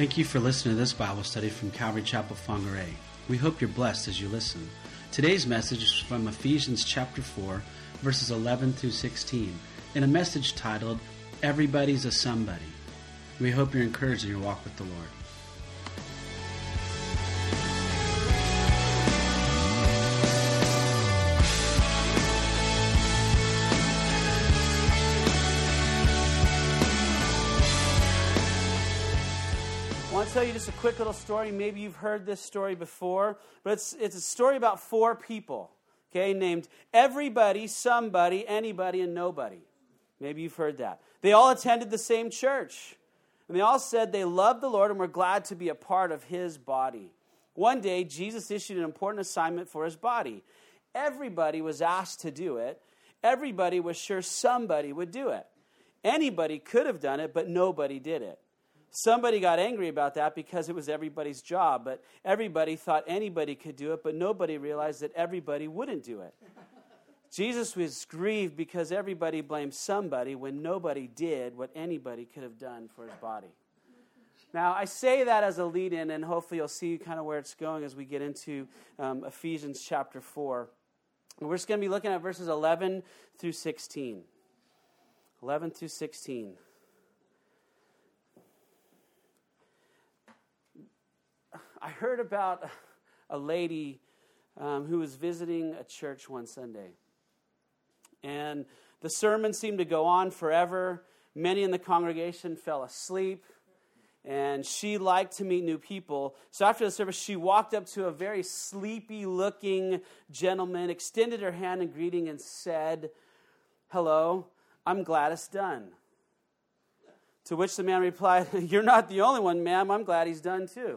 Thank you for listening to this Bible study from Calvary Chapel, Whangarei. We hope you're blessed as you listen. Today's message is from Ephesians chapter 4, verses 11 through 16, in a message titled, Everybody's a Somebody. We hope you're encouraged in your walk with the Lord. I want to tell you just a quick little story. Maybe you've heard this story before, but it's a story about four people, okay, named everybody, somebody, anybody, and nobody. Maybe you've heard that. They all attended the same church, and they all said they loved the Lord and were glad to be a part of His body. One day, Jesus issued an important assignment for His body. Everybody was asked to do it. Everybody was sure somebody would do it. Anybody could have done it, but nobody did it. Somebody got angry about that because it was everybody's job, but everybody thought anybody could do it, but nobody realized that everybody wouldn't do it. Jesus was grieved because everybody blamed somebody when nobody did what anybody could have done for His body. Now, I say that as a lead-in, and hopefully you'll see kind of where it's going as we get into Ephesians chapter 4. And we're just going to be looking at verses 11 through 16. 11 through 16. I heard about a lady who was visiting a church one Sunday. And the sermon seemed to go on forever. Many in the congregation fell asleep. And she liked to meet new people. So after the service, she walked up to a very sleepy-looking gentleman, extended her hand in greeting, and said, "Hello, I'm glad it's done." To which the man replied, "You're not the only one, ma'am. I'm glad he's done too."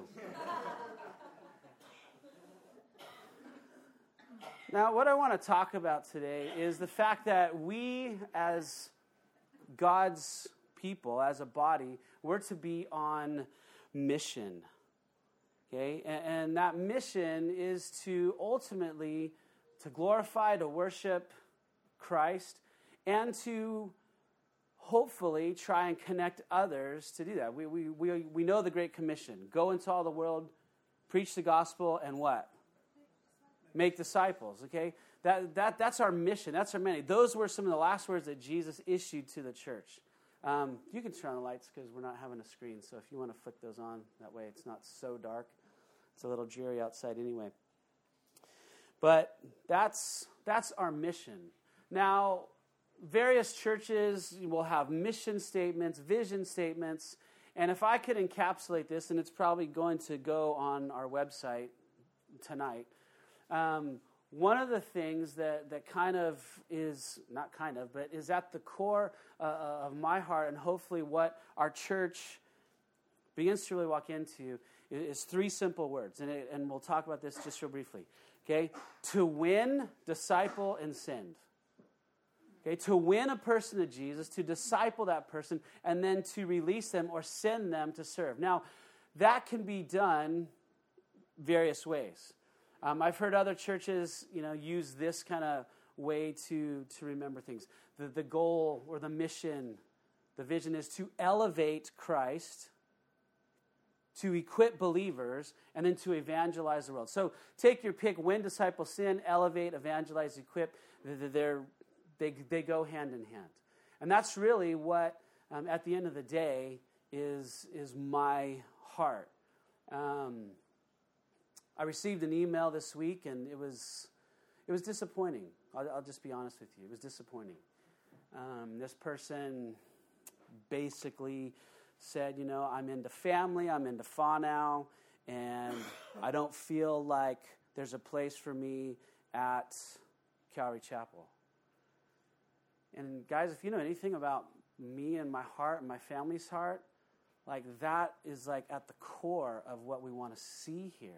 Now, what I want to talk about today is the fact that we, as God's people, as a body, we're to be on mission. Okay? And that mission is to ultimately to glorify, to worship Christ, and to hopefully try and connect others to do that. We know the Great Commission. Go into all the world, preach the gospel, and what? Make disciples, okay? That's our mission. That's our mandate. Those were some of the last words that Jesus issued to the church. You can turn on the lights because we're not having a screen, so if you want to flick those on, that way it's not so dark. It's a little dreary outside anyway. But that's our mission. Now, various churches will have mission statements, vision statements, and if I could encapsulate this, and it's probably going to go on our website tonight, one of the things that kind of is, not kind of, but is at the core of my heart and hopefully what our church begins to really walk into is three simple words. And we'll talk about this just real briefly. Okay? To win, disciple, and send. Okay? To win a person to Jesus, to disciple that person, and then to release them or send them to serve. Now, that can be done various ways. I've heard other churches, use this kind of way to remember things. The goal or the mission, the vision is to elevate Christ, to equip believers, and then to evangelize the world. So take your pick: win, disciple, sin, elevate, evangelize, equip. They go hand in hand. And that's really what, at the end of the day, is my heart. I received an email this week, and it was disappointing. I'll just be honest with you. It was disappointing. This person basically said, I'm into family, I'm into whānau, and I don't feel like there's a place for me at Calvary Chapel. And guys, if you know anything about me and my heart and my family's heart, like that is like at the core of what we want to see here.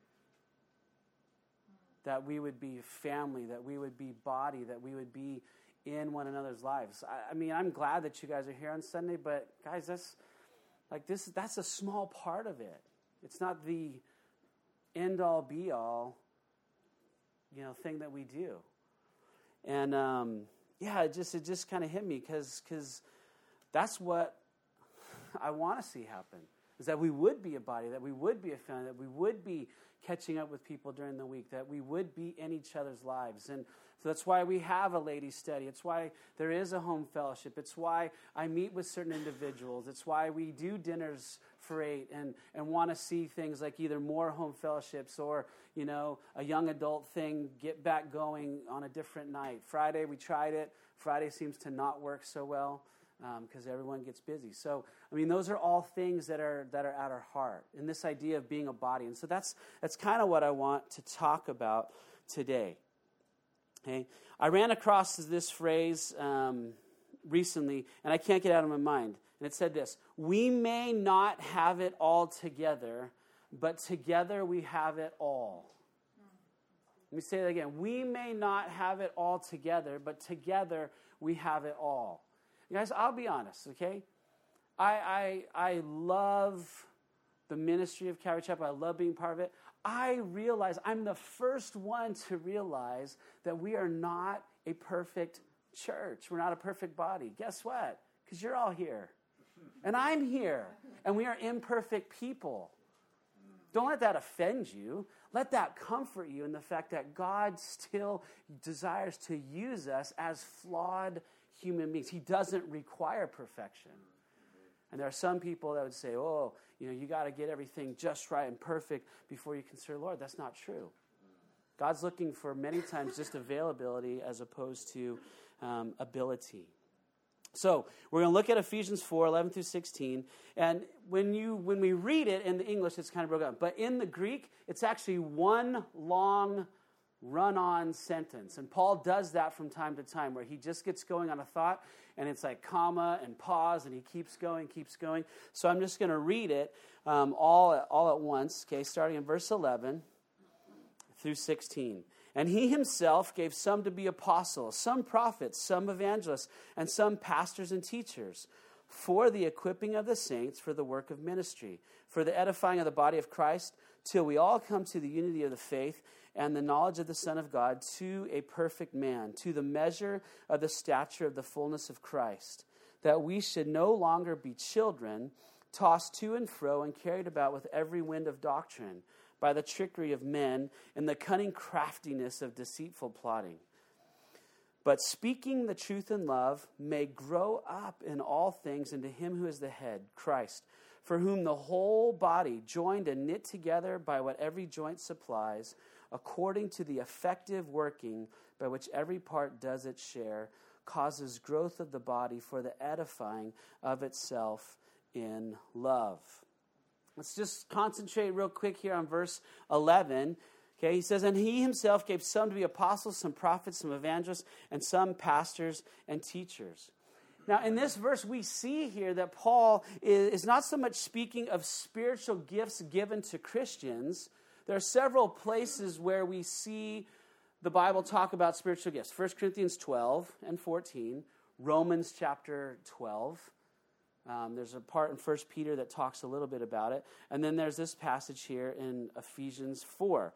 That we would be family, that we would be body, that we would be in one another's lives. I mean, I'm glad that you guys are here on Sunday, but guys, that's a small part of it. It's not the end-all, be-all, thing that we do. And it just kind of hit me because that's what I want to see happen. is that we would be a body, that we would be a family, that we would be catching up with people during the week, that we would be in each other's lives. And so that's why we have a ladies' study. It's why there is a home fellowship. It's why I meet with certain individuals. It's why we do dinners for 8 and want to see things like either more home fellowships or, a young adult thing, get back going on a different night. Friday, we tried it. Friday seems to not work so well because everyone gets busy. So, those are all things that are at our heart, and this idea of being a body. And so that's kind of what I want to talk about today. Okay, I ran across this phrase recently, and I can't get it out of my mind. And it said this: "We may not have it all together, but together we have it all." Let me say that again. We may not have it all together, but together we have it all. You guys, I'll be honest, okay? I love the ministry of Calvary Chapel. I love being part of it. I'm the first one to realize that we are not a perfect church. We're not a perfect body. Guess what? Because you're all here. And I'm here. And we are imperfect people. Don't let that offend you. Let that comfort you in the fact that God still desires to use us as flawed human beings. He doesn't require perfection. And there are some people that would say, you got to get everything just right and perfect before you can serve the Lord. That's not true. God's looking for many times just availability as opposed to ability. So we're going to look at Ephesians 4, 11 through 16. And when we read it in the English, it's kind of broken up. But in the Greek, it's actually one long run-on sentence. And Paul does that from time to time, where he just gets going on a thought, and it's like comma and pause, and he keeps going. So I'm just going to read it all at once, okay, starting in verse 11 through 16. "And he himself gave some to be apostles, some prophets, some evangelists, and some pastors and teachers, for the equipping of the saints, for the work of ministry, for the edifying of the body of Christ, till we all come to the unity of the faith and the knowledge of the Son of God, to a perfect man, to the measure of the stature of the fullness of Christ, that we should no longer be children, tossed to and fro and carried about with every wind of doctrine, by the trickery of men and the cunning craftiness of deceitful plotting. But speaking the truth in love may grow up in all things into him who is the head, Christ, for whom the whole body, joined and knit together by what every joint supplies, according to the effective working by which every part does its share, causes growth of the body for the edifying of itself in love." Let's just concentrate real quick here on verse 11. Okay, he says, "And he himself gave some to be apostles, some prophets, some evangelists, and some pastors and teachers." Now, in this verse, we see here that Paul is not so much speaking of spiritual gifts given to Christians. There are several places where we see the Bible talk about spiritual gifts. 1 Corinthians 12 and 14, Romans chapter 12. There's a part in 1 Peter that talks a little bit about it. And then there's this passage here in Ephesians 4.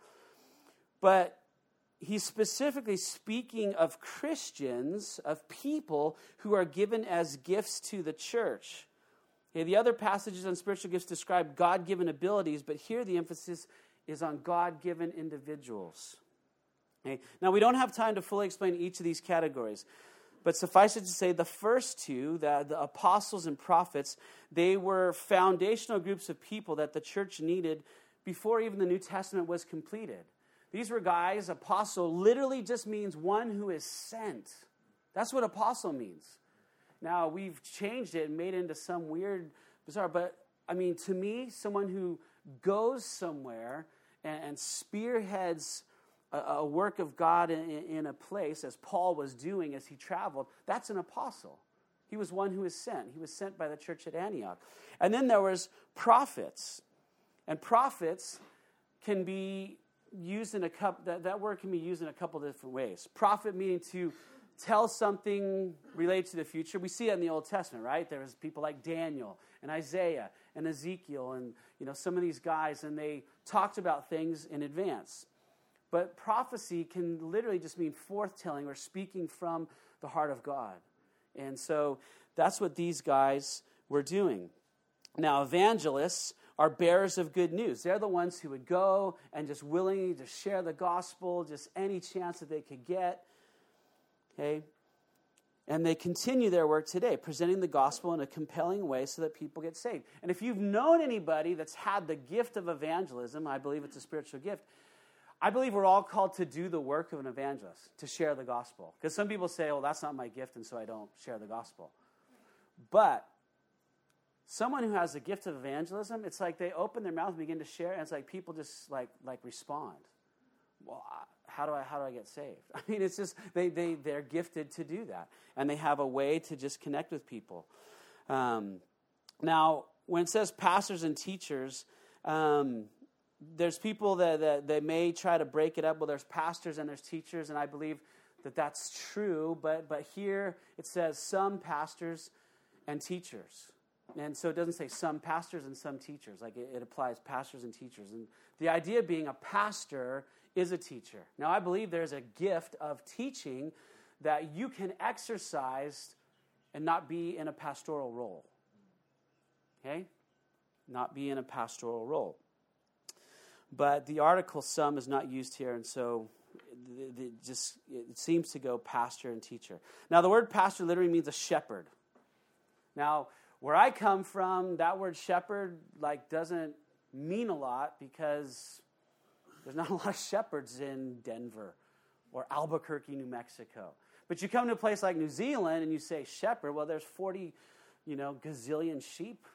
But he's specifically speaking of Christians, of people who are given as gifts to the church. Okay, the other passages on spiritual gifts describe God-given abilities, but here the emphasis is on God-given individuals. Okay? Now, we don't have time to fully explain each of these categories. But suffice it to say, the first two, the apostles and prophets, they were foundational groups of people that the church needed before even the New Testament was completed. These were guys, apostle literally just means one who is sent. That's what apostle means. Now, we've changed it and made it into some weird, bizarre, but to me, someone who goes somewhere and spearheads a work of God in a place, as Paul was doing as he traveled, that's an apostle. He was one who was sent. He was sent by the church at Antioch. And then there was prophets. And prophets can be used in that word can be used in a couple different ways. Prophet meaning to tell something related to the future. We see that in the Old Testament, right? There was people like Daniel and Isaiah and Ezekiel and some of these guys, and they talked about things in advance. But prophecy can literally just mean forthtelling or speaking from the heart of God. And so that's what these guys were doing. Now, evangelists are bearers of good news. They're the ones who would go and just willingly just share the gospel, just any chance that they could get. Okay? And they continue their work today, presenting the gospel in a compelling way so that people get saved. And if you've known anybody that's had the gift of evangelism, I believe it's a spiritual gift, I believe we're all called to do the work of an evangelist, to share the gospel. Because some people say, well, that's not my gift, and so I don't share the gospel. But someone who has the gift of evangelism, it's like they open their mouth and begin to share, and it's like people just like respond. Well, how do I get saved? I mean, it's just they're gifted to do that, and they have a way to just connect with people. Now, when it says pastors and teachers, there's people that they may try to break it up. Well, there's pastors and there's teachers, and I believe that that's true. But here it says some pastors and teachers. And so it doesn't say some pastors and some teachers. Like it applies pastors and teachers. And the idea being a pastor is a teacher. Now, I believe there's a gift of teaching that you can exercise and not be in a pastoral role. Okay? Not be in a pastoral role. But the article some is not used here, and so it seems to go pastor and teacher. Now, the word pastor literally means a shepherd. Now, where I come from, that word shepherd doesn't mean a lot because there's not a lot of shepherds in Denver or Albuquerque, New Mexico. But you come to a place like New Zealand and you say shepherd, well, there's 40, gazillion sheep.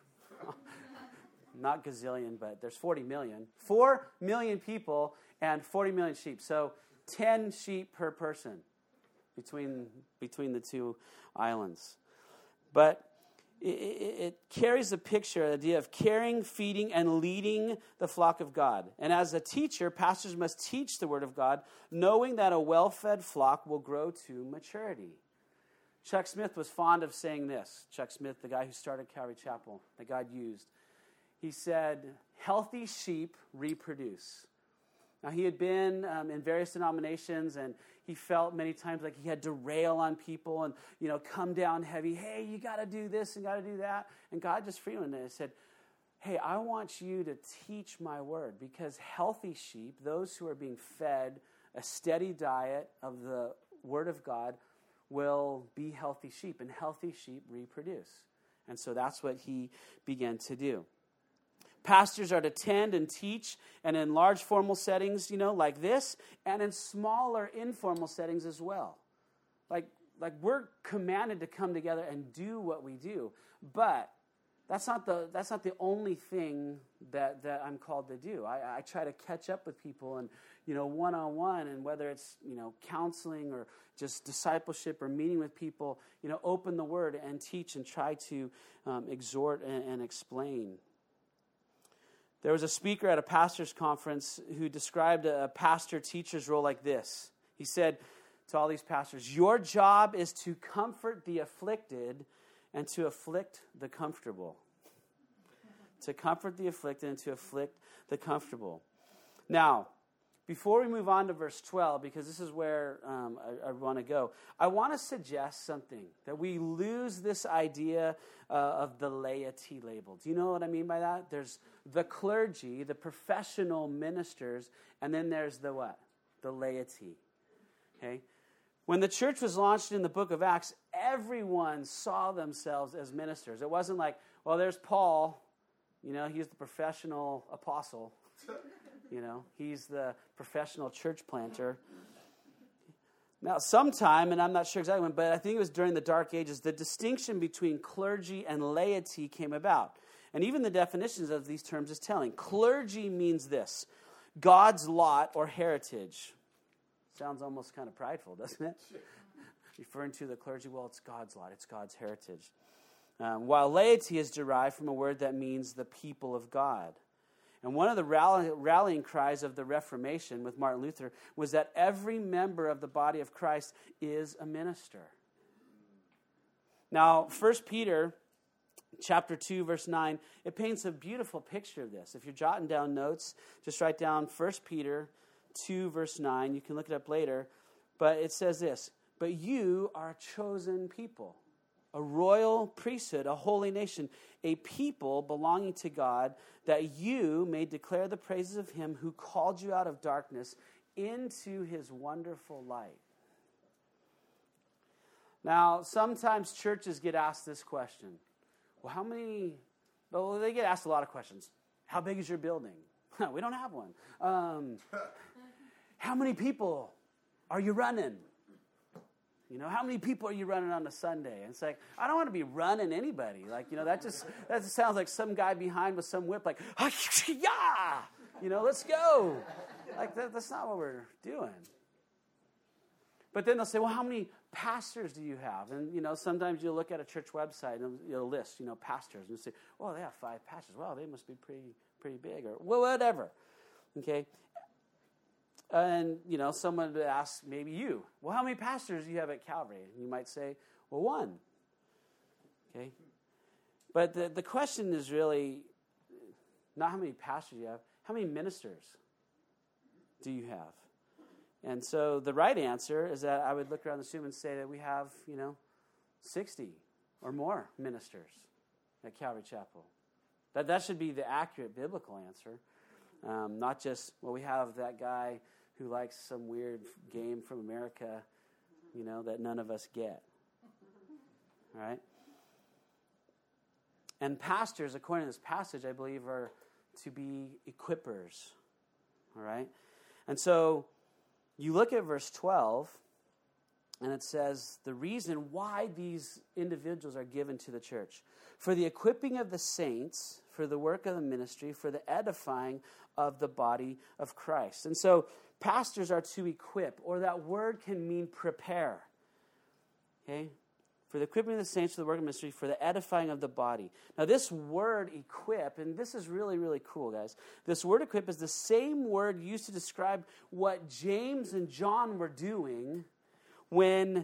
Not gazillion, but there's 40 million. 4 million people and 40 million sheep. So 10 sheep per person between the two islands. But it carries the picture, the idea of caring, feeding, and leading the flock of God. And as a teacher, pastors must teach the word of God, knowing that a well-fed flock will grow to maturity. Chuck Smith was fond of saying this. Chuck Smith, the guy who started Calvary Chapel, that God used. He said, healthy sheep reproduce. Now, he had been in various denominations, and he felt many times like he had to rail on people and, come down heavy. Hey, you got to do this and got to do that. And God just freed him and said, hey, I want you to teach my word, because healthy sheep, those who are being fed a steady diet of the word of God, will be healthy sheep, and healthy sheep reproduce. And so that's what he began to do. Pastors are to tend and teach, and in large formal settings, like this, and in smaller informal settings as well. Like we're commanded to come together and do what we do, but that's not the only thing that I'm called to do. I try to catch up with people and one-on-one, and whether it's counseling or just discipleship or meeting with people, open the word and teach and try to exhort and explain. There was a speaker at a pastor's conference who described a pastor-teacher's role like this. He said to all these pastors, your job is to comfort the afflicted and to afflict the comfortable. To comfort the afflicted and to afflict the comfortable. Now, before we move on to verse 12, because this is where I want to go, I want to suggest something, that we lose this idea of the laity label. Do you know what I mean by that? There's the clergy, the professional ministers, and then there's the what? The laity. Okay? When the church was launched in the book of Acts, everyone saw themselves as ministers. It wasn't like, well, there's Paul, he's the professional apostle. He's the professional church planter. Now, sometime, and I'm not sure exactly when, but I think it was during the Dark Ages, the distinction between clergy and laity came about. And even the definitions of these terms is telling. Clergy means this: God's lot or heritage. Sounds almost kind of prideful, doesn't it? Referring to the clergy, well, it's God's lot, it's God's heritage. While laity is derived from a word that means the people of God. And one of the rallying cries of the Reformation with Martin Luther was that every member of the body of Christ is a minister. Now, 1 Peter chapter 2, verse 9, it paints a beautiful picture of this. If you're jotting down notes, just write down 1 Peter 2, verse 9. You can look it up later. But it says this: but you are a chosen people. a royal priesthood, a holy nation, a people belonging to God, that you may declare the praises of him who called you out of darkness into his wonderful light. Now, sometimes churches get asked this question. Well, they get asked a lot of questions. How big is your building? We don't have one. How many people are you running? How many people are you running on a Sunday? And it's like, I don't want to be running anybody. That just sounds like some guy behind with some whip, like, yeah, let's go. That's not what we're doing. But then they'll say, well, how many pastors do you have? And, sometimes you'll look at a church website and you'll list, pastors. And you'll say, well, they have 5 pastors. Well, they must be pretty big, or whatever. Okay? And, someone would ask maybe you, well, how many pastors do you have at Calvary? And you might say, well, 1. Okay? But the question is really not how many pastors you have, how many ministers do you have? And so the right answer is that I would look around the room and say that we have, 60 or more ministers at Calvary Chapel. That should be the accurate biblical answer. Not just, well, we have that guy who likes some weird game from America, that none of us get. All right? And pastors, according to this passage, I believe, are to be equippers. All right? And so you look at verse 12, and it says the reason why these individuals are given to the church: for the equipping of the saints, for the work of the ministry, for the edifying of the body of Christ. And so pastors are to equip, or that word can mean prepare. Okay? For the equipping of the saints, for the work of ministry, for the edifying of the body. Now this word equip, and this is really, really cool, guys. This word equip is the same word used to describe what James and John were doing when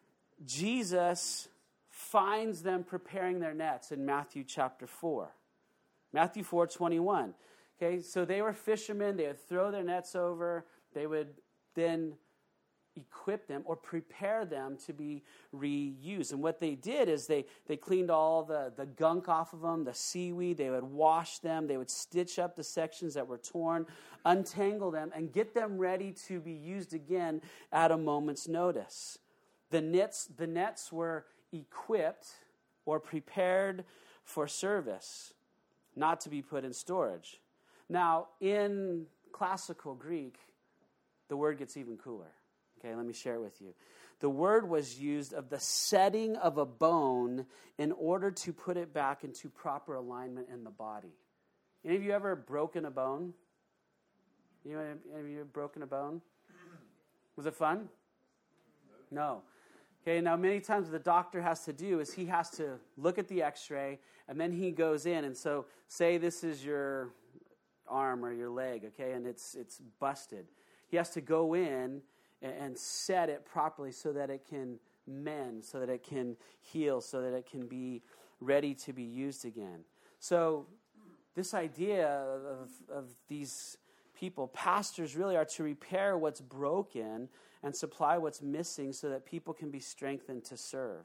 Jesus finds them preparing their nets in Matthew chapter 4. Matthew 4:21. Okay, so they were fishermen. They would throw their nets over. They would then equip them or prepare them to be reused. And what they did is they cleaned all the gunk off of them, the seaweed. They would wash them. They would stitch up the sections that were torn, untangle them, and get them ready to be used again at a moment's notice. The nets were equipped or prepared for service, not to be put in storage. Now, in classical Greek, the word gets even cooler. Okay, let me share it with you. The word was used of the setting of a bone in order to put it back into proper alignment in the body. Any of you ever broken a bone? Any of you broken a bone? Was it fun? No. Okay, now many times what the doctor has to do is he has to look at the x-ray, and then he goes in, and so say this is your arm or your leg, okay, and it's busted. He has to go in and set it properly so that it can mend, so that it can heal, so that it can be ready to be used again. So this idea of these people, pastors really are to repair what's broken and supply what's missing so that people can be strengthened to serve.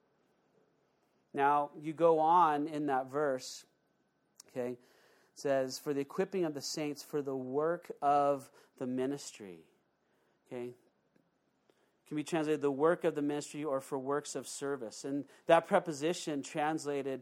Now, you go on in that verse, okay, it says, for the equipping of the saints, for the work of the ministry. Okay? Can be translated the work of the ministry or for works of service. And that preposition translated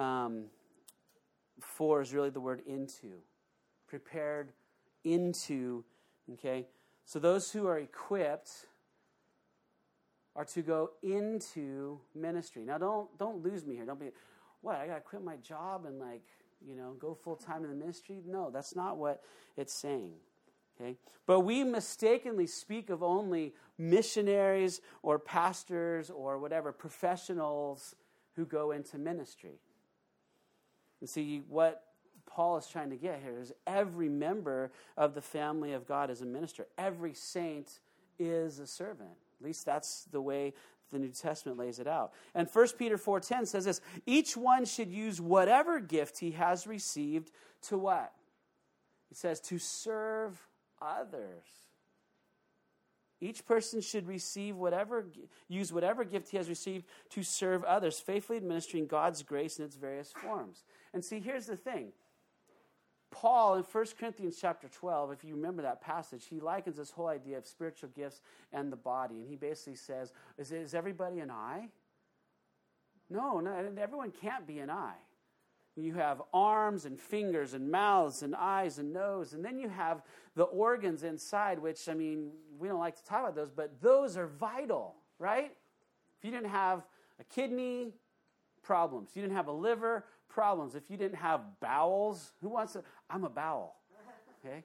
for is really the word into. Prepared into, okay? So those who are equipped are to go into ministry. Now don't lose me here. Don't be, what, I got to quit my job and go full time in the ministry? No, that's not what it's saying. Okay? But we mistakenly speak of only missionaries or pastors or whatever, professionals who go into ministry. And see, what Paul is trying to get here is every member of the family of God is a minister. Every saint is a servant. At least that's the way the New Testament lays it out. And 1 Peter 4:10 says this, each one should use whatever gift he has received to what? It says to serve others. Each person should use whatever gift he has received to serve others, faithfully administering God's grace in its various forms. And see, here's the thing. Paul in 1 Corinthians chapter 12, if you remember that passage, he likens this whole idea of spiritual gifts and the body. And he basically says, is everybody an eye? No, everyone can't be an eye. You have arms and fingers and mouths and eyes and nose. And then you have the organs inside, which, we don't like to talk about those, but those are vital, right? If you didn't have a kidney, problems. If you didn't have a liver, problems. If you didn't have bowels, who wants to? I'm a bowel, okay?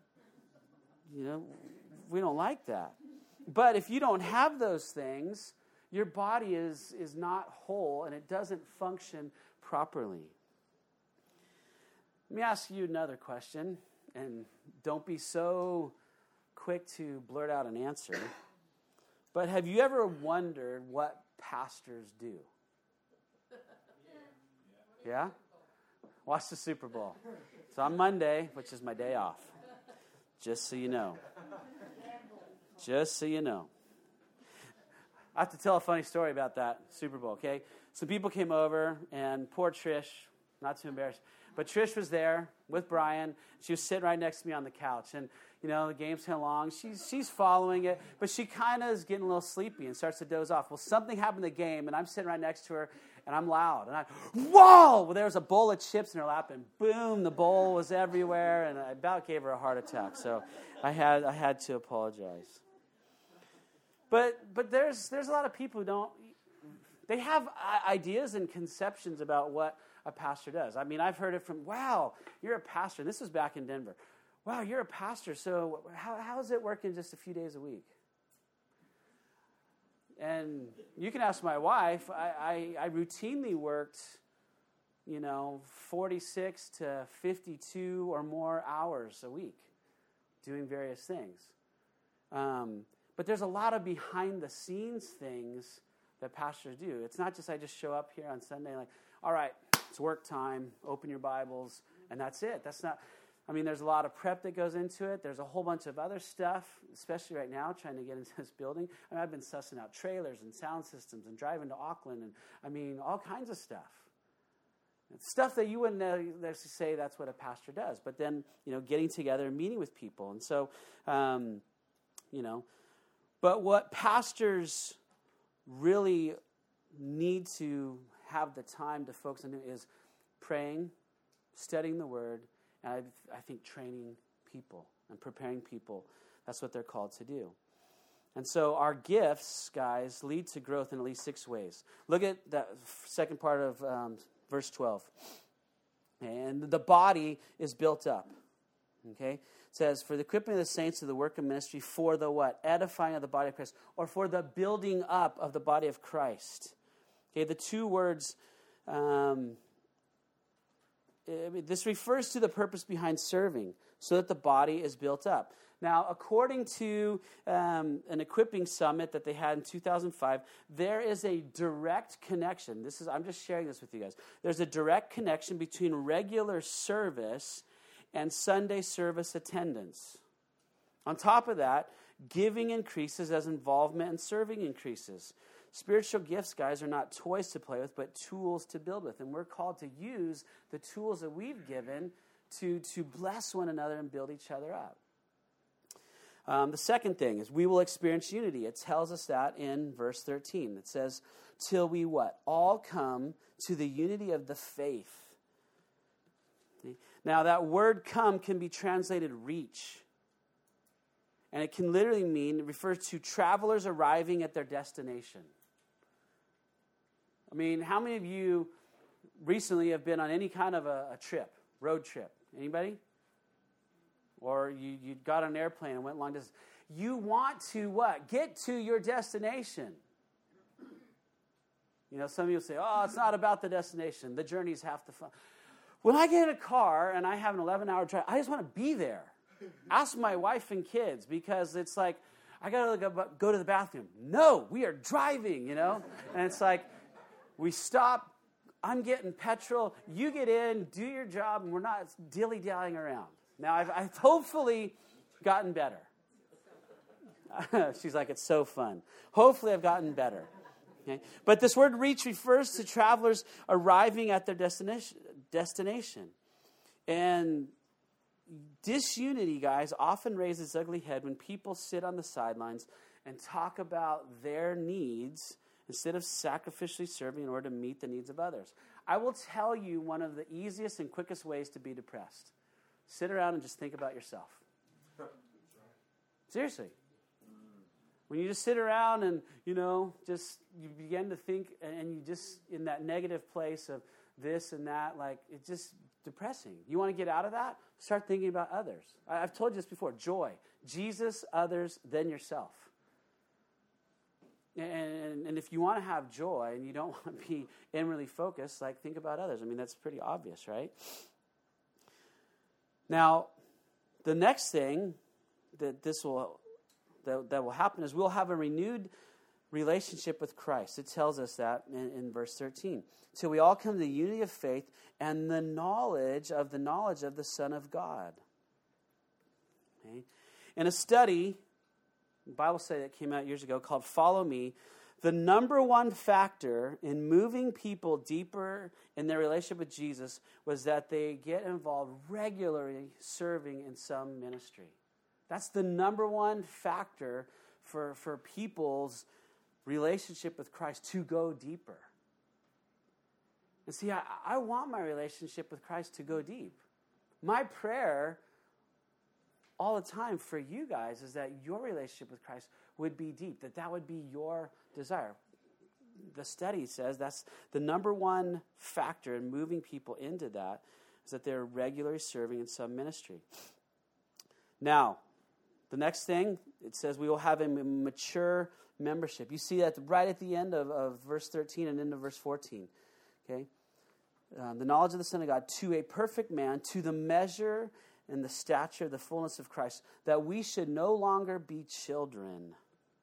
We don't like that. But if you don't have those things, your body is not whole and it doesn't function properly. Let me ask you another question, and don't be so quick to blurt out an answer. But have you ever wondered what pastors do? Yeah? Watch the Super Bowl. It's on Monday, which is my day off. Just so you know. Just so you know. I have to tell a funny story about that Super Bowl, okay? Some people came over, and poor Trish, not too embarrassed, but Trish was there with Brian. She was sitting right next to me on the couch. And, the game's kind of long. She's following it, but she kind of is getting a little sleepy and starts to doze off. Well, something happened in the game, and I'm sitting right next to her, and I'm loud. And whoa! Well, there was a bowl of chips in her lap, and boom, the bowl was everywhere, and I about gave her a heart attack. So I had to apologize. But there's a lot of people who they have ideas and conceptions about what a pastor does. I've heard it from, wow, you're a pastor. This was back in Denver. Wow, you're a pastor, so how is it working just a few days a week? And you can ask my wife. I routinely worked, 46 to 52 or more hours a week doing various things. But there's a lot of behind-the-scenes things that pastors do. It's not just I just show up here on Sunday like, all right, it's work time, open your Bibles, and that's it. That's not, there's a lot of prep that goes into it. There's a whole bunch of other stuff, especially right now, trying to get into this building. I've been sussing out trailers and sound systems and driving to Auckland and, all kinds of stuff. It's stuff that you wouldn't necessarily say that's what a pastor does. But then, getting together and meeting with people. And so, but what pastors really need to have the time to focus on is praying, studying the Word, and I think training people and preparing people. That's what they're called to do. And so our gifts, guys, lead to growth in at least 6 ways. Look at that second part of verse 12. And the body is built up. Okay? It says, for the equipping of the saints to the work of ministry, for the what? Edifying of the body of Christ, or for the building up of the body of Christ. Okay, the two words, this refers to the purpose behind serving, so that the body is built up. Now, according to an equipping summit that they had in 2005, there is a direct connection. I'm just sharing this with you guys. There's a direct connection between regular service and Sunday service attendance. On top of that, giving increases as involvement and serving increases. Spiritual gifts, guys, are not toys to play with, but tools to build with. And we're called to use the tools that we've given to bless one another and build each other up. The second thing is we will experience unity. It tells us that in verse 13. It says, till we what? All come to the unity of the faith. Now, that word come can be translated reach. And it can literally mean, it refers to travelers arriving at their destination. How many of you recently have been on any kind of a trip, road trip? Anybody? Or you got on an airplane and went long distance. You want to what? Get to your destination. Some of you say, oh, it's not about the destination. The journey's half the fun. When I get in a car and I have an 11-hour drive, I just want to be there. Ask my wife and kids, because it's like, I got to go to the bathroom. No, we are driving, And it's like, we stop, I'm getting petrol, you get in, do your job, and we're not dilly-dallying around. Now, I've hopefully gotten better. She's like, it's so fun. Hopefully I've gotten better. Okay? But this word reach refers to travelers arriving at their destination. And disunity, guys, often raises its ugly head when people sit on the sidelines and talk about their needs instead of sacrificially serving in order to meet the needs of others. I will tell you one of the easiest and quickest ways to be depressed. Sit around and just think about yourself. Seriously. When you just sit around and, just you begin to think and you just in that negative place of this and that, like it's just depressing. You want to get out of that? Start thinking about others. I've told you this before. Joy. Jesus, others, then yourself. And if you want to have joy and you don't want to be inwardly focused, like think about others. I mean, that's pretty obvious, right? Now, the next thing that will happen is we'll have a renewed relationship with Christ. It tells us that in verse 13. So we all come to the unity of faith and the knowledge of the Son of God. Okay? In a study, a Bible study that came out years ago called Follow Me, the number one factor in moving people deeper in their relationship with Jesus was that they get involved regularly serving in some ministry. That's the number one factor for people's relationship with Christ to go deeper. And see, I want my relationship with Christ to go deep. My prayer all the time for you guys is that your relationship with Christ would be deep, that would be your desire. The study says that's the number one factor in moving people into that is that they're regularly serving in some ministry. Now, the next thing, it says we will have a mature membership. You see that right at the end of verse 13 and into verse 14. Okay? The knowledge of the Son of God to a perfect man, to the measure and the stature, the fullness of Christ, that we should no longer be children.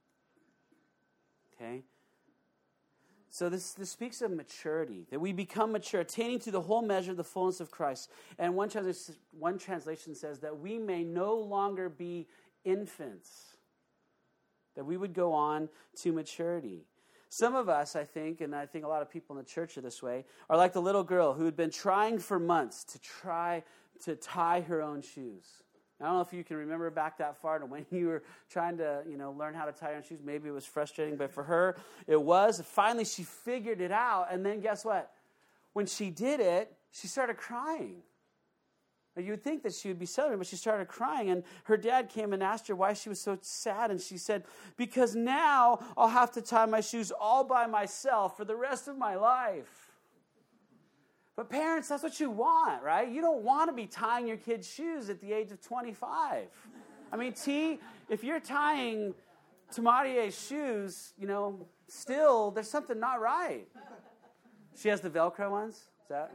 Okay? So this speaks of maturity, that we become mature, attaining to the whole measure of the fullness of Christ. And one translation says that we may no longer be infants, that we would go on to maturity. Some of us, I think, and I think a lot of people in the church are this way, are like the little girl who had been trying for months to tie her own shoes. I don't know if you can remember back that far to when you were trying to, learn how to tie your own shoes. Maybe it was frustrating, but for her, it was. Finally, she figured it out, and then guess what? When she did it, she started crying. Now, you would think that she would be celebrating, but she started crying, and her dad came and asked her why she was so sad, and she said, because now I'll have to tie my shoes all by myself for the rest of my life. But parents, that's what you want, right? You don't want to be tying your kids' shoes at the age of 25. I mean, if you're tying Tamarie's shoes, still, there's something not right. She has the Velcro ones? Is that?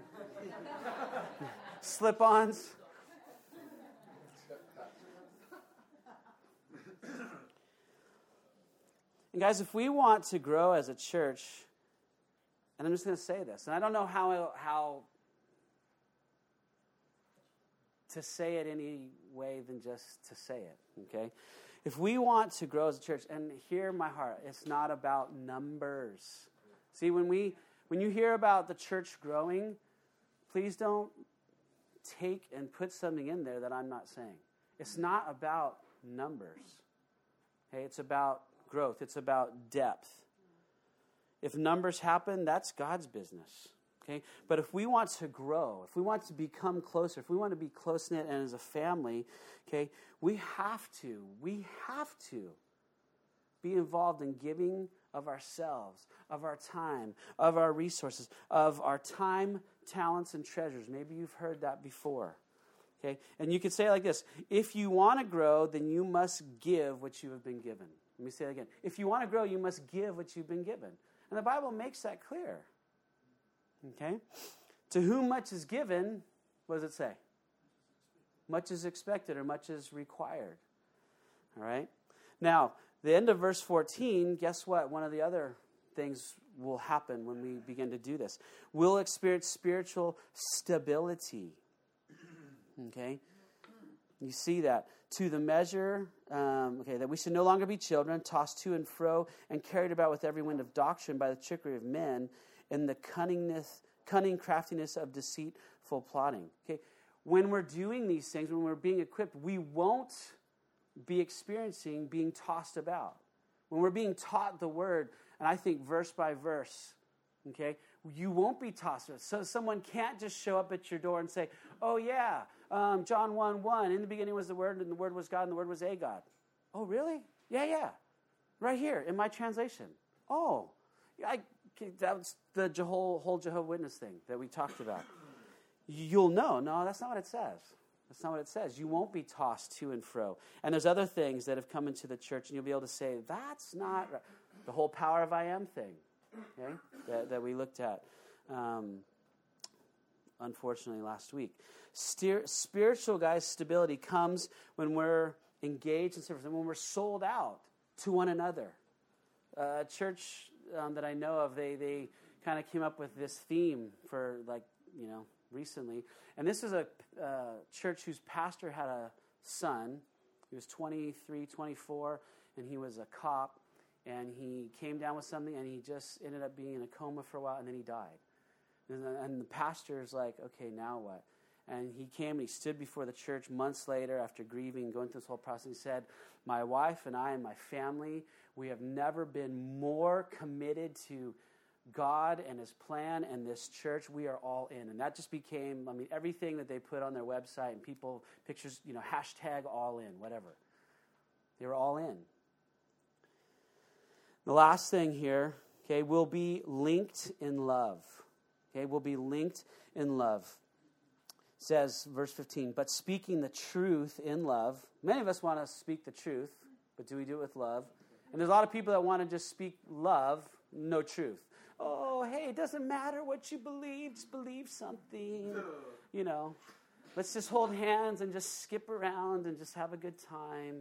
Slip-ons? And guys, if we want to grow as a church, and I'm just going to say this, and I don't know how to say it any way than just to say it, okay? If we want to grow as a church, and hear my heart, it's not about numbers. See, when you hear about the church growing, please don't take and put something in there that I'm not saying. It's not about numbers, okay? It's about growth. It's about depth. If numbers happen, that's God's business. Okay? But if we want to grow, if we want to become closer, if we want to be close-knit and as a family, okay, we have to be involved in giving of ourselves, of our time, of our resources, of our time, talents, and treasures. Maybe you've heard that before. Okay? And you could say it like this: if you want to grow, then you must give what you have been given. Let me say it again. If you want to grow, you must give what you've been given. And the Bible makes that clear. Okay? To whom much is given, what does it say? Much is expected or much is required. All right? Now, the end of verse 14, guess what? One of the other things will happen when we begin to do this. We'll experience spiritual stability. Okay? You see that. to the measure, that we should no longer be children, tossed to and fro, and carried about with every wind of doctrine by the trickery of men, and the cunning craftiness of deceitful plotting. Okay, when we're doing these things, when we're being equipped, we won't be experiencing being tossed about. When we're being taught the word, and I think verse by verse, okay, you won't be tossed about. So someone can't just show up at your door and say, oh yeah, John 1:1, in the beginning was the Word, and the Word was God, and the Word was a God. Oh, really? Yeah. Right here in my translation. Oh, that was the whole Jehovah's Witness thing that we talked about. You'll know. No, that's not what it says. That's not what it says. You won't be tossed to and fro. And there's other things that have come into the church, and you'll be able to say, that's not right. The whole power of I am thing, okay, that we looked at, unfortunately, last week. Spiritual, guys, stability comes when we're engaged in service and when we're sold out to one another. A church that I know of, they kind of came up with this theme for, recently. And this is a church whose pastor had a son. He was 23, 24, and he was a cop. And he came down with something, and he just ended up being in a coma for a while, and then he died. And the pastor's like, okay, now what? And he came and he stood before the church months later after grieving, going through this whole process. He said, my wife and I and my family, we have never been more committed to God and his plan and this church. We are all in. And that just became, everything that they put on their website and pictures, hashtag all in, whatever. They were all in. The last thing here, okay, we'll be linked in love. Okay, we'll be linked in love. It says, verse 15, but speaking the truth in love. Many of us want to speak the truth, but do we do it with love? And there's a lot of people that want to just speak love, no truth. Oh, hey, it doesn't matter what you believe, just believe something. Let's just hold hands and just skip around and just have a good time.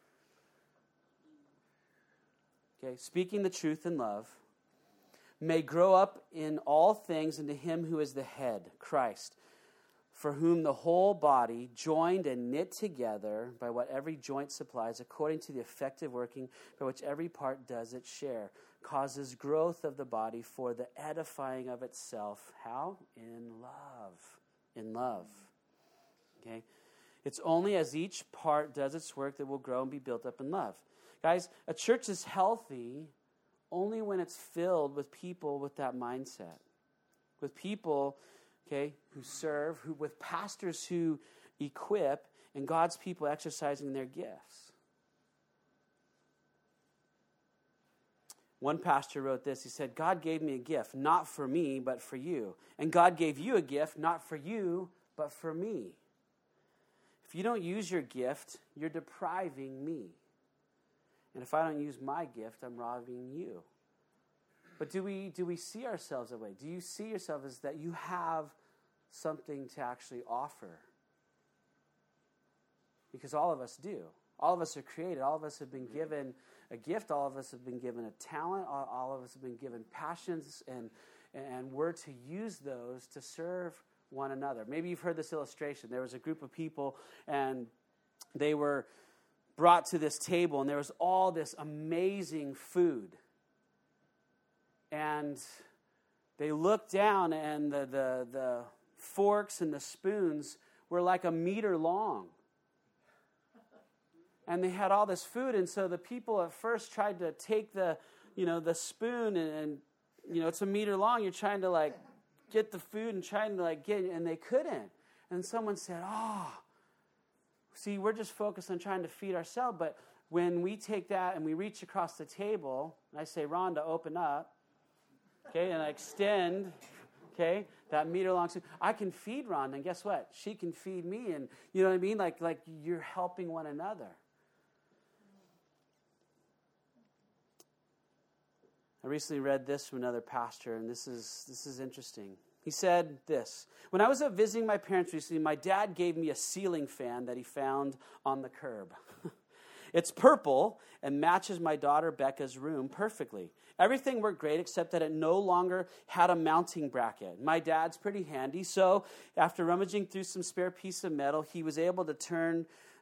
Okay, speaking the truth in love, may grow up in all things into him who is the head, Christ, for whom the whole body, joined and knit together by what every joint supplies, according to the effective working by which every part does its share, causes growth of the body for the edifying of itself. How? In love. In love. Okay? It's only as each part does its work that will grow and be built up in love. Guys, a church is healthy only when it's filled with people with that mindset. With people, okay, who serve, with pastors who equip, and God's people exercising their gifts. One pastor wrote this. He said, God gave me a gift, not for me, but for you. And God gave you a gift, not for you, but for me. If you don't use your gift, you're depriving me. And if I don't use my gift, I'm robbing you. But do we see ourselves that way? Do you see yourself as that you have something to actually offer? Because all of us do. All of us are created. All of us have been given a gift. All of us have been given a talent. All of us have been given passions, and we're to use those to serve one another. Maybe you've heard this illustration. There was a group of people, and they were brought to this table, and there was all this amazing food. And they looked down, and the forks and the spoons were like 1 meter long. And they had all this food, and so the people at first tried to take the spoon, and it's 1 meter long. You're trying to get the food and trying to get it, and they couldn't. And someone said, see, we're just focused on trying to feed ourselves, but when we take that and we reach across the table, and I say, Rhonda, open up, okay, and I extend, okay, that meter-long spoon, I can feed Rhonda, and guess what? She can feed me, and you know what I mean? Like you're helping one another. I recently read this from another pastor, and this is interesting. He said this: when I was out visiting my parents recently, my dad gave me a ceiling fan that he found on the curb. It's purple and matches my daughter Becca's room perfectly. Everything worked great except that it no longer had a mounting bracket. My dad's pretty handy, so after rummaging through some spare piece of metal, he was able to turn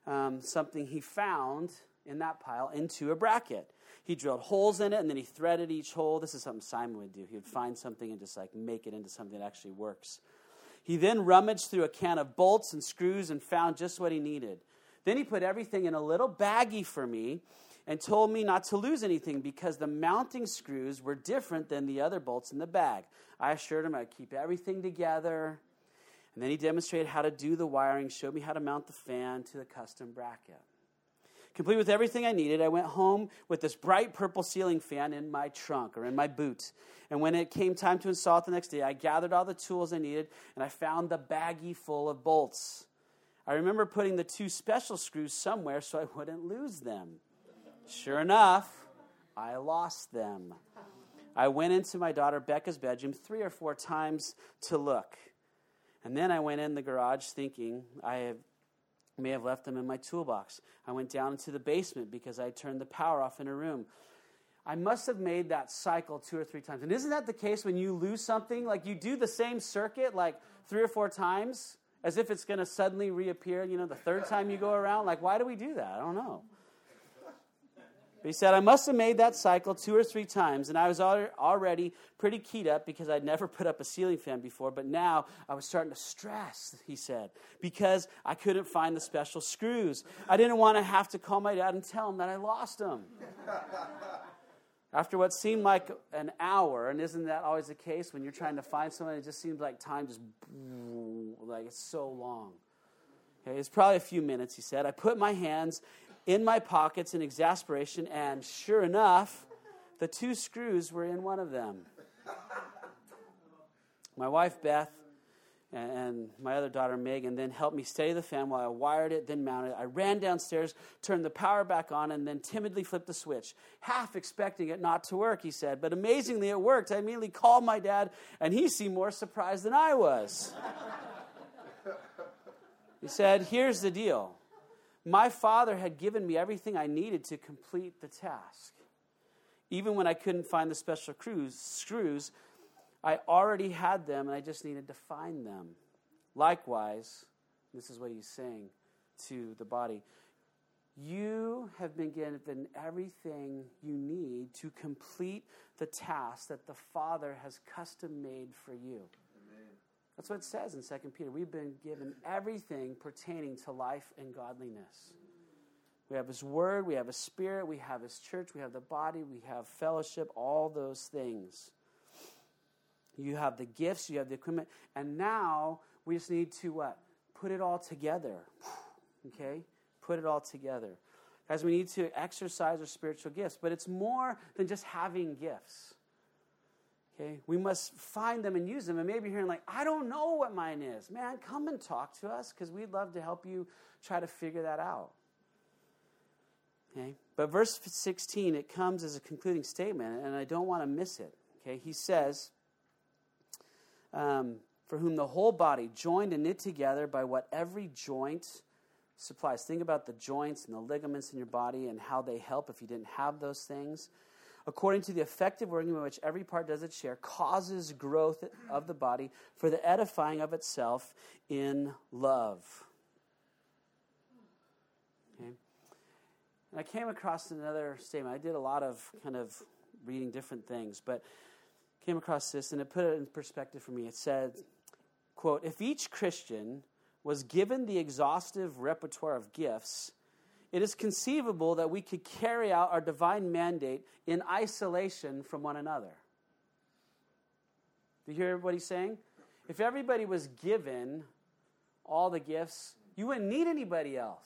something he found in that pile into a bracket. He drilled holes in it, and then he threaded each hole. This is something Simon would do. He would find something and just like make it into something that actually works. He then rummaged through a can of bolts and screws and found just what he needed. Then he put everything in a little baggie for me and told me not to lose anything because the mounting screws were different than the other bolts in the bag. I assured him I'd keep everything together. And then he demonstrated how to do the wiring, showed me how to mount the fan to the custom bracket. Complete with everything I needed, I went home with this bright purple ceiling fan in my trunk or in my boot. And when it came time to install it the next day, I gathered all the tools I needed, and I found the baggie full of bolts. I remember putting the 2 special screws somewhere so I wouldn't lose them. Sure enough, I lost them. I went into my daughter Becca's bedroom 3 or 4 times to look. And then I went in the garage thinking I may have left them in my toolbox. I went down into the basement because I turned the power off in a room. I must have made that cycle 2 or 3 times. And isn't that the case when you lose something? Like you do the same circuit like 3 or 4 times as if it's going to suddenly reappear, the 3rd time you go around. Like, why do we do that? I don't know. But he said, I must have made that cycle 2 or 3 times, and I was already pretty keyed up because I'd never put up a ceiling fan before, but now I was starting to stress, he said, because I couldn't find the special screws. I didn't want to have to call my dad and tell him that I lost them. After what seemed like an hour, and isn't that always the case when you're trying to find someone, it just seems like time just, like it's so long. Okay, it's probably a few minutes, he said. I put my hands in my pockets in exasperation, and sure enough, the 2 screws were in one of them. My wife, Beth, and my other daughter, Megan, then helped me steady the fan while I wired it, then mounted it. I ran downstairs, turned the power back on, and then timidly flipped the switch, half expecting it not to work, he said. But amazingly, it worked. I immediately called my dad, and he seemed more surprised than I was. He said, here's the deal. My father had given me everything I needed to complete the task. Even when I couldn't find the special screws, I already had them, and I just needed to find them. Likewise, this is what he's saying to the body, you have been given everything you need to complete the task that the Father has custom made for you. That's what it says in 2 Peter. We've been given everything pertaining to life and godliness. We have his word, we have his spirit, we have his church, we have the body, we have fellowship, all those things. You have the gifts, you have the equipment, and now we just need to what? Put it all together. Okay? Put it all together. Guys, we need to exercise our spiritual gifts, but it's more than just having gifts. Okay? We must find them and use them. And maybe you're hearing like, I don't know what mine is. Man, come and talk to us because we'd love to help you try to figure that out. Okay? But verse 16, it comes as a concluding statement, and I don't want to miss it. Okay? He says, for whom the whole body, joined and knit together by what every joint supplies. Think about the joints and the ligaments in your body and how they help if you didn't have those things. According to the effective working by which every part does its share, causes growth of the body for the edifying of itself in love. Okay. And I came across another statement. I did a lot of kind of reading different things, but came across this, and it put it in perspective for me. It said, quote, if each Christian was given the exhaustive repertoire of gifts, it is conceivable that we could carry out our divine mandate in isolation from one another. Do you hear what he's saying? If everybody was given all the gifts, you wouldn't need anybody else.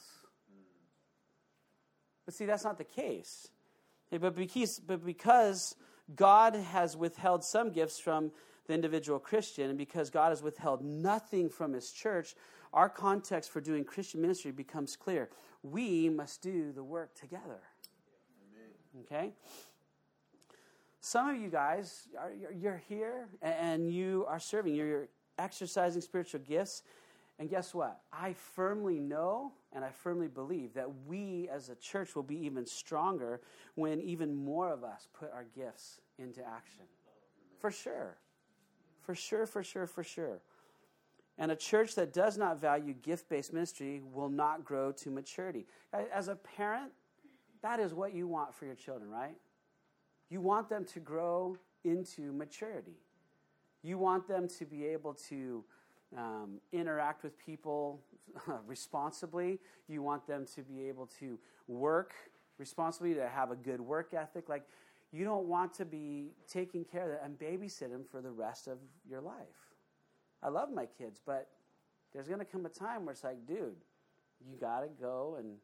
But see, that's not the case. Okay, but because God has withheld some gifts from the individual Christian, and because God has withheld nothing from his church, our context for doing Christian ministry becomes clear. We must do the work together. Amen. Okay? Some of you guys, you're here and you are serving. You're exercising spiritual gifts. And guess what? I firmly know and I firmly believe that we as a church will be even stronger when even more of us put our gifts into action. For sure. For sure, for sure, for sure. And a church that does not value gift-based ministry will not grow to maturity. As a parent, that is what you want for your children, right? You want them to grow into maturity. You want them to be able to interact with people responsibly. You want them to be able to work responsibly, to have a good work ethic. Like, you don't want to be taking care of them and babysit them for the rest of your life. I love my kids, but there's going to come a time where it's like, dude, you got to go and,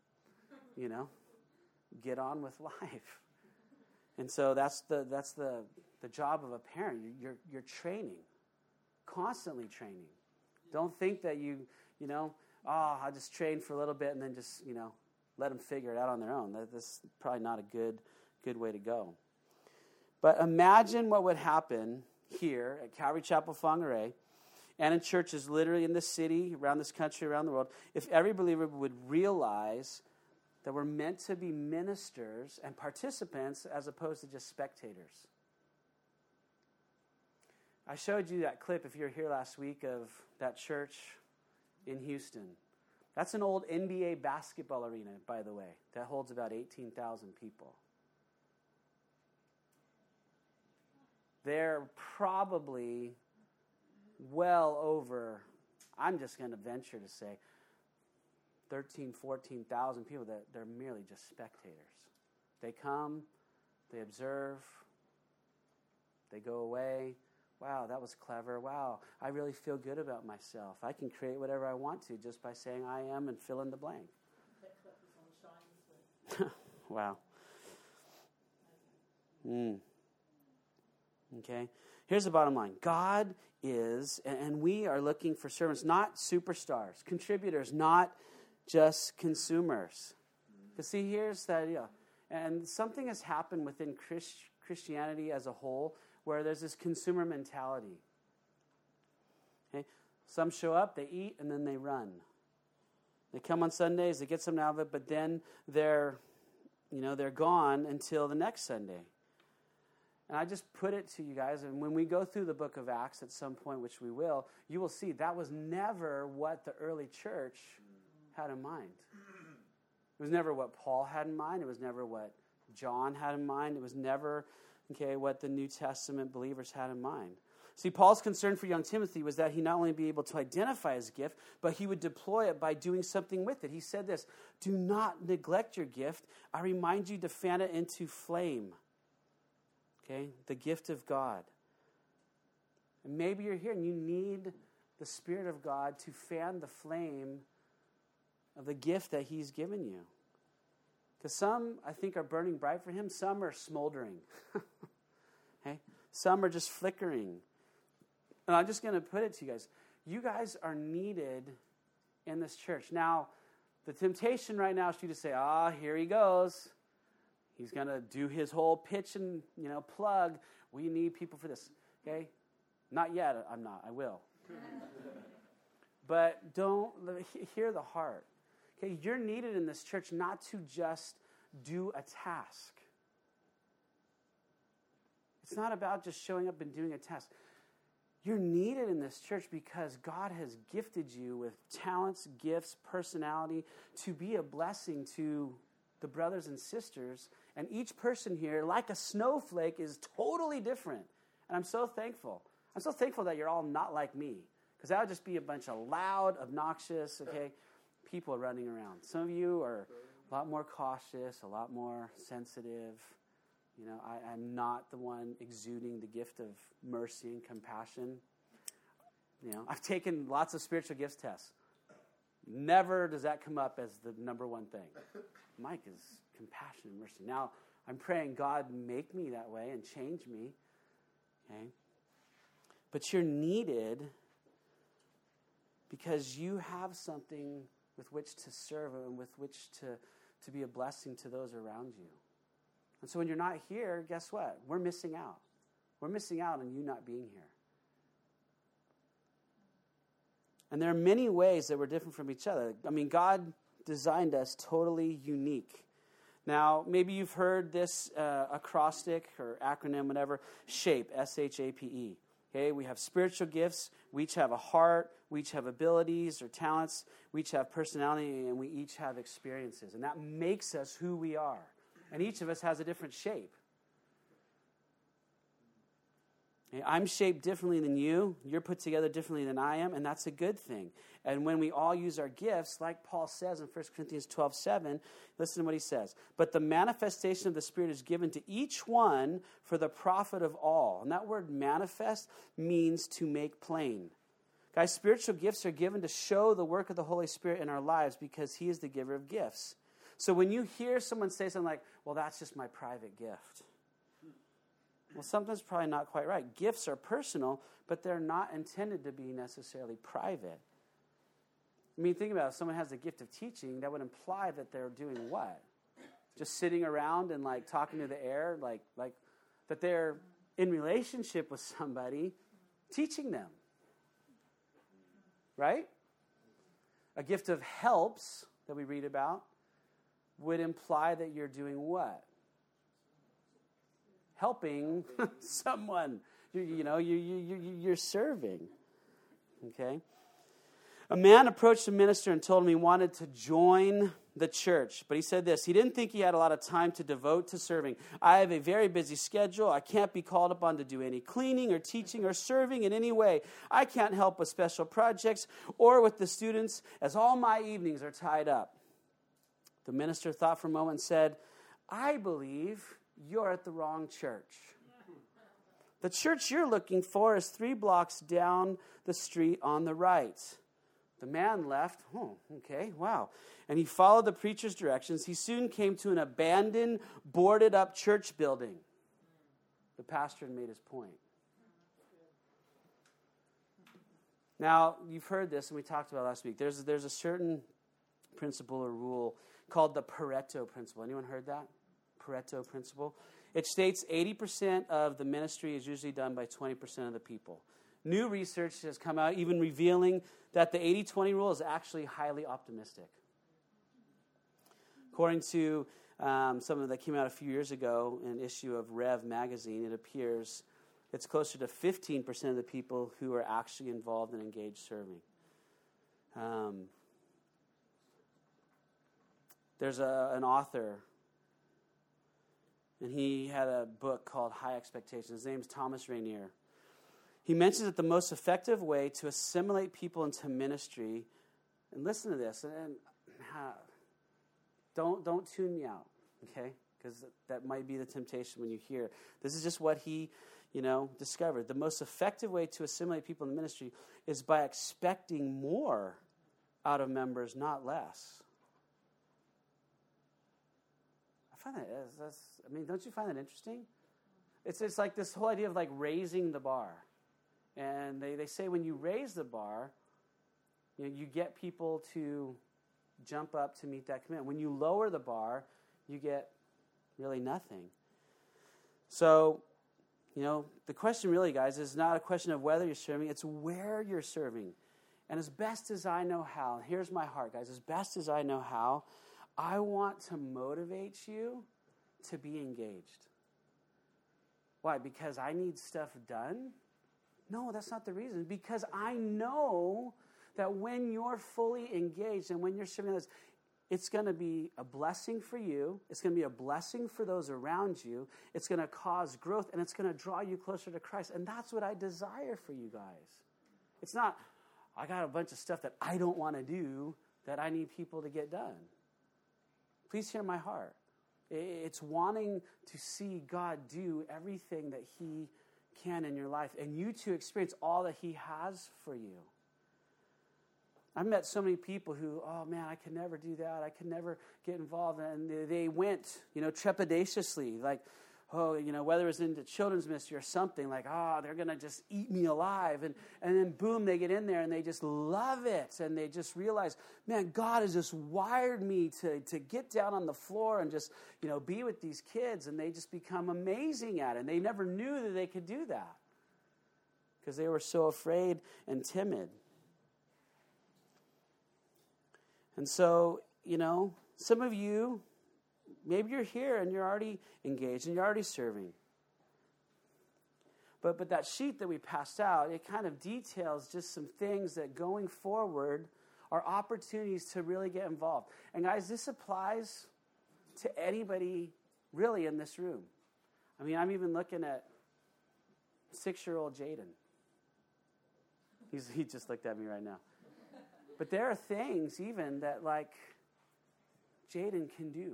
get on with life. And so that's the job of a parent. You're training, constantly training. Don't think that I'll just train for a little bit and then just, let them figure it out on their own. That's probably not a good way to go. But imagine what would happen here at Calvary Chapel Whangarei and in churches literally in this city, around this country, around the world, if every believer would realize that we're meant to be ministers and participants as opposed to just spectators. I showed you that clip, if you were here last week, of that church in Houston. That's an old NBA basketball arena, by the way, that holds about 18,000 people. They're probably well over, I'm just going to venture to say, 13,000, 14,000 people that they're merely just spectators. They come, they observe, they go away. Wow, that was clever. Wow, I really feel good about myself. I can create whatever I want to just by saying I am and fill in the blank. That clip was on the Shine. Wow. Okay. Here's the bottom line. God is, and we are looking for servants, not superstars, contributors, not just consumers. Because see, here's the idea. And something has happened within Christianity as a whole where there's this consumer mentality. Okay? Some show up, they eat, and then they run. They come on Sundays, they get something out of it, but then they're gone until the next Sunday. And I just put it to you guys, and when we go through the book of Acts at some point, which we will, you will see that was never what the early church had in mind. It was never what Paul had in mind. It was never what John had in mind. It was never, what the New Testament believers had in mind. See, Paul's concern for young Timothy was that he not only be able to identify his gift, but he would deploy it by doing something with it. He said this, "Do not neglect your gift. I remind you to fan it into flame." Okay, the gift of God. And maybe you're here and you need the Spirit of God to fan the flame of the gift that He's given you. Because some, I think, are burning bright for Him. Some are smoldering. Okay? Some are just flickering. And I'm just going to put it to you guys. You guys are needed in this church. Now, the temptation right now is for you to say, here he goes. He's going to do his whole pitch and, plug. We need people for this. Okay? Not yet. I'm not. I will. But don't hear the heart. Okay? You're needed in this church not to just do a task. It's not about just showing up and doing a task. You're needed in this church because God has gifted you with talents, gifts, personality to be a blessing to the brothers and sisters. And each person here, like a snowflake, is totally different. And I'm so thankful. I'm so thankful that you're all not like me. Because that would just be a bunch of loud, obnoxious, people running around. Some of you are a lot more cautious, a lot more sensitive. I'm not the one exuding the gift of mercy and compassion. I've taken lots of spiritual gifts tests. Never does that come up as the number one thing. Mike is compassion and mercy. Now, I'm praying God make me that way and change me. Okay? But you're needed because you have something with which to serve and with which to be a blessing to those around you. And so when you're not here, guess what? We're missing out. We're missing out on you not being here. And there are many ways that we're different from each other. I mean, God designed us totally unique. Now, maybe you've heard this acrostic or acronym, whatever, SHAPE, S-H-A-P-E. Okay, we have spiritual gifts. We each have a heart. We each have abilities or talents. We each have personality, and we each have experiences. And that makes us who we are. And each of us has a different shape. Okay, I'm shaped differently than you. You're put together differently than I am, and that's a good thing. And when we all use our gifts, like Paul says in 1 Corinthians 12:7, listen to what he says. But the manifestation of the Spirit is given to each one for the profit of all. And that word manifest means to make plain. Guys, spiritual gifts are given to show the work of the Holy Spirit in our lives because he is the giver of gifts. So when you hear someone say something like, well, that's just my private gift. Well, something's probably not quite right. Gifts are personal, but they're not intended to be necessarily private. I mean, think about it. If someone has the gift of teaching, that would imply that they're doing what? Just sitting around and like talking to the air, like that they're in relationship with somebody, teaching them. Right? A gift of helps that we read about would imply that you're doing what? Helping someone. You're serving. Okay? A man approached a minister and told him he wanted to join the church. But he said this, he didn't think he had a lot of time to devote to serving. I have a very busy schedule. I can't be called upon to do any cleaning or teaching or serving in any way. I can't help with special projects or with the students as all my evenings are tied up. The minister thought for a moment and said, I believe you're at the wrong church. The church you're looking for is 3 blocks down the street on the right. The man left. Oh, okay, wow. And he followed the preacher's directions. He soon came to an abandoned, boarded-up church building. The pastor had made his point. Now, you've heard this, and we talked about it last week. There's a certain principle or rule called the Pareto principle. Anyone heard that? Pareto principle. It states 80% of the ministry is usually done by 20% of the people. New research has come out even revealing that the 80-20 rule is actually highly optimistic. According to something that came out a few years ago, an issue of Rev magazine, it appears it's closer to 15% of the people who are actually involved and engaged serving. There's an author, and he had a book called High Expectations. His name's Thomas Rainier. He mentions that the most effective way to assimilate people into ministry, and listen to this, and don't tune me out, okay? Because that might be the temptation when you hear. This is just what he, discovered. The most effective way to assimilate people in the ministry is by expecting more out of members, not less. I find don't you find that interesting? It's like this whole idea of like raising the bar. And they say when you raise the bar, you get people to jump up to meet that commitment. When you lower the bar, you get really nothing. So, the question really, guys, is not a question of whether you're serving, it's where you're serving. And as best as I know how, here's my heart, guys, as best as I know how, I want to motivate you to be engaged. Why? Because I need stuff done? No, that's not the reason. Because I know that when you're fully engaged and when you're serving others, it's going to be a blessing for you. It's going to be a blessing for those around you. It's going to cause growth, and it's going to draw you closer to Christ. And that's what I desire for you guys. It's not, I got a bunch of stuff that I don't want to do that I need people to get done. Please hear my heart. It's wanting to see God do everything that he can in your life, and you to experience all that he has for you. I've met so many people who, oh man, I could never do that. I could never get involved. And they went, trepidatiously, like, whether it's into children's ministry or something, like, they're going to just eat me alive. And then boom, they get in there and they just love it. And they just realize, man, God has just wired me to get down on the floor and just, be with these kids. And they just become amazing at it. And they never knew that they could do that because they were so afraid and timid. And so, some of you, maybe you're here and you're already engaged and you're already serving. But that sheet that we passed out, it kind of details just some things that going forward are opportunities to really get involved. And guys, this applies to anybody really in this room. I mean, I'm even looking at 6-year-old Jaden. He just looked at me right now. But there are things even that, like, Jaden can do.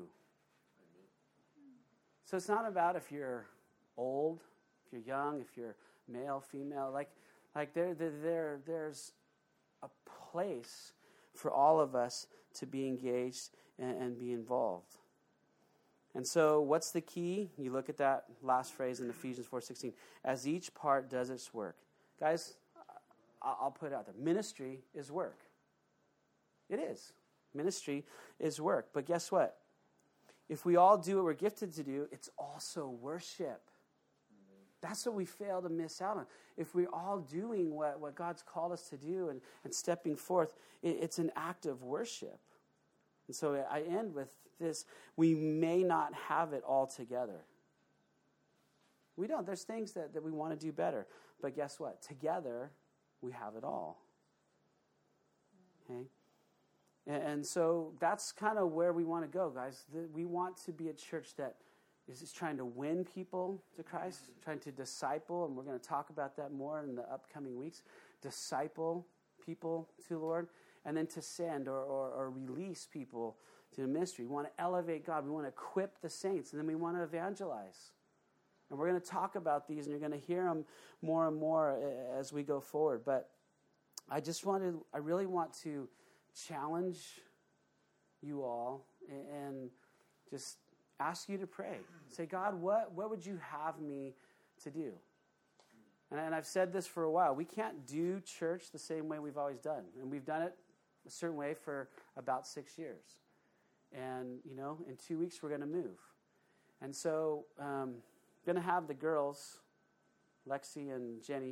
So it's not about if you're old, if you're young, if you're male, female. Like there's a place for all of us to be engaged and be involved. And so what's the key? You look at that last phrase in Ephesians 4:16. As each part does its work. Guys, I'll put it out there. Ministry is work. It is. Ministry is work. But guess what? If we all do what we're gifted to do, it's also worship. That's what we fail to miss out on. If we're all doing what God's called us to do and stepping forth, it's an act of worship. And so I end with this. We may not have it all together. We don't. There's things that we want to do better. But guess what? Together, we have it all. Okay? And so that's kind of where we want to go, guys. We want to be a church that is trying to win people to Christ, trying to disciple, and we're going to talk about that more in the upcoming weeks. Disciple people to the Lord, and then to send or release people to the ministry. We want to elevate God. We want to equip the saints, and then we want to evangelize. And we're going to talk about these, and you're going to hear them more and more as we go forward. But I really want to challenge you all and just ask you to pray. Say, God, what would you have me to do? And I've said this for a while. We can't do church the same way we've always done. And we've done it a certain way for about 6 years. And, in 2 weeks we're going to move. And so I'm going to have the girls, Lexi and Jenny,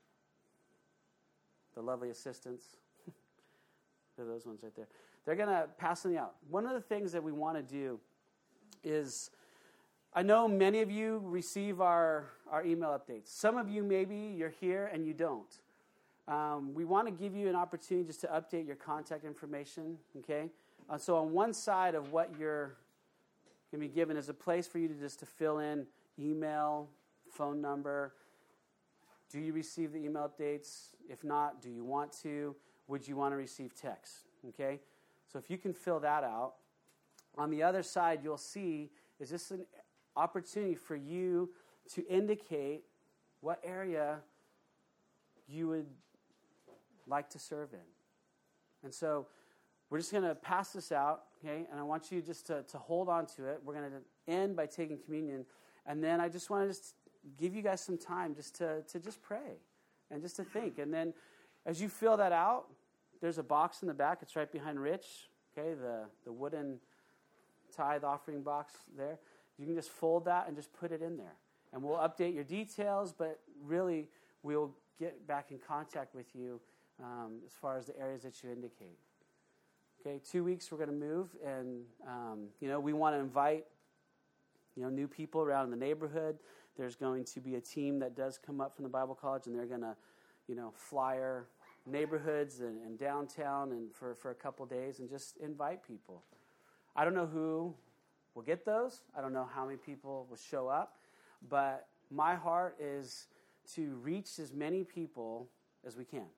the lovely assistants. They're those ones right there. They're going to pass something out. One of the things that we want to do is, I know many of you receive our email updates. Some of you, maybe you're here and you don't. We want to give you an opportunity just to update your contact information, okay? So on one side of what you're going to be given is a place for you to fill in email, phone number. Do you receive the email updates? If not, do you want to? Would you want to receive text? Okay? So if you can fill that out. On the other side, you'll see, is this an opportunity for you to indicate what area you would like to serve in. And so we're just going to pass this out, okay? And I want you just to hold on to it. We're going to end by taking communion. And then I just want to just give you guys some time just to just pray and just to think. And then as you fill that out, there's a box in the back. It's right behind Rich, okay, the wooden tithe offering box there. You can just fold that and just put it in there. And we'll update your details, but really we'll get back in contact with you as far as the areas that you indicate. Okay, 2 weeks we're going to move, and we want to invite new people around the neighborhood. There's going to be a team that does come up from the Bible College, and they're going to flyer neighborhoods and downtown and for a couple days and just invite people. I don't know who will get those. I don't know how many people will show up, but my heart is to reach as many people as we can,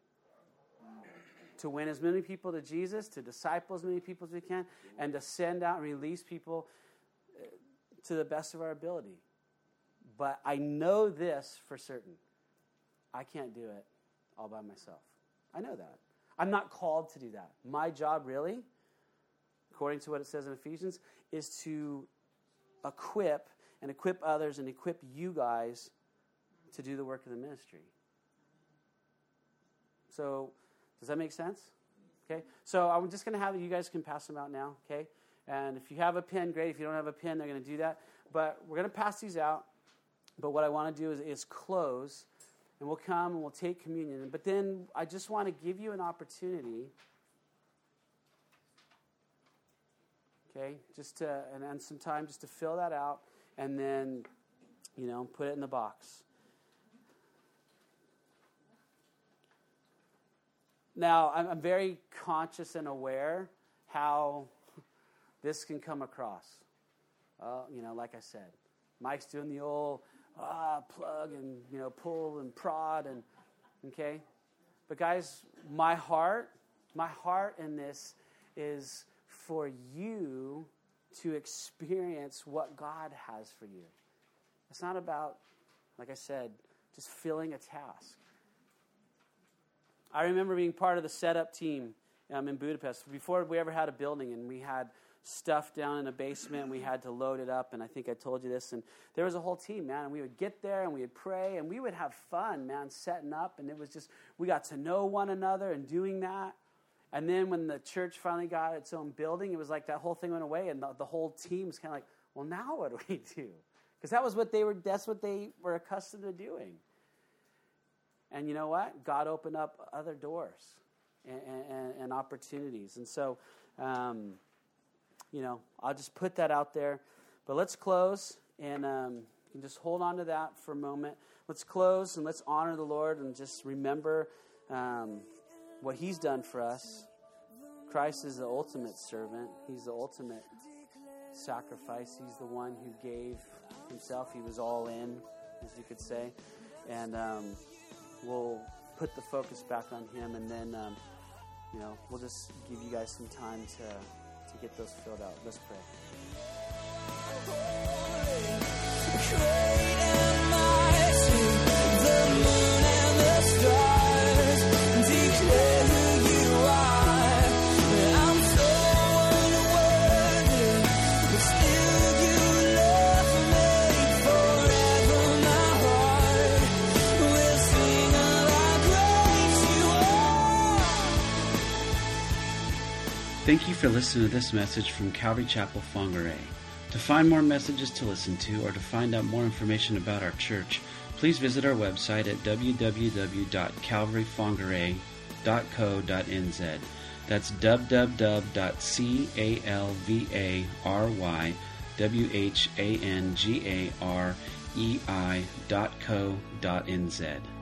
to win as many people to Jesus, to disciple as many people as we can, and to send out and release people to the best of our ability. But I know this for certain. I can't do it all by myself. I know that. I'm not called to do that. My job really, according to what it says in Ephesians, is to equip others and equip you guys to do the work of the ministry. So, does that make sense? Okay. So I'm just going to have you guys can pass them out now. Okay. And if you have a pen, great. If you don't have a pen, they're going to do that. But we're going to pass these out. But what I want to do is close, and we'll come and we'll take communion. But then I just want to give you an opportunity, okay, and some time just to fill that out, and then, put it in the box. Now, I'm very conscious and aware how this can come across. Like I said, Mike's doing the old plug and, pull and prod and, okay? But guys, my heart in this is for you to experience what God has for you. It's not about, like I said, just filling a task. I remember being part of the setup team in Budapest before we ever had a building, and we had stuff down in a basement, and we had to load it up, and I think I told you this, and there was a whole team, man, and we would get there, and we would pray, and we would have fun, man, setting up, and it was just, we got to know one another and doing that. And then when the church finally got its own building, it was like that whole thing went away, and the whole team was kind of like, well, now what do we do? Because that's what they were accustomed to doing. And you know what? God opened up other doors and opportunities. And so, I'll just put that out there. But let's close, and you can just hold on to that for a moment. Let's close, and let's honor the Lord, and just remember what He's done for us. Christ is the ultimate servant. He's the ultimate sacrifice. He's the one who gave Himself. He was all in, as you could say. And we'll put the focus back on Him, and then, we'll just give you guys some time to get those filled out. Let's pray. Great and mighty, the moon and the stars declare who you are. I'm so unworthy, but still you love me forever. My heart will sing of how great you are. Thank you for listening to this message from Calvary Chapel, Whangarei. To find more messages to listen to or to find out more information about our church, please visit our website at www.calvaryWhangarei.co.nz. That's www.calvaryWhangarei.co.nz.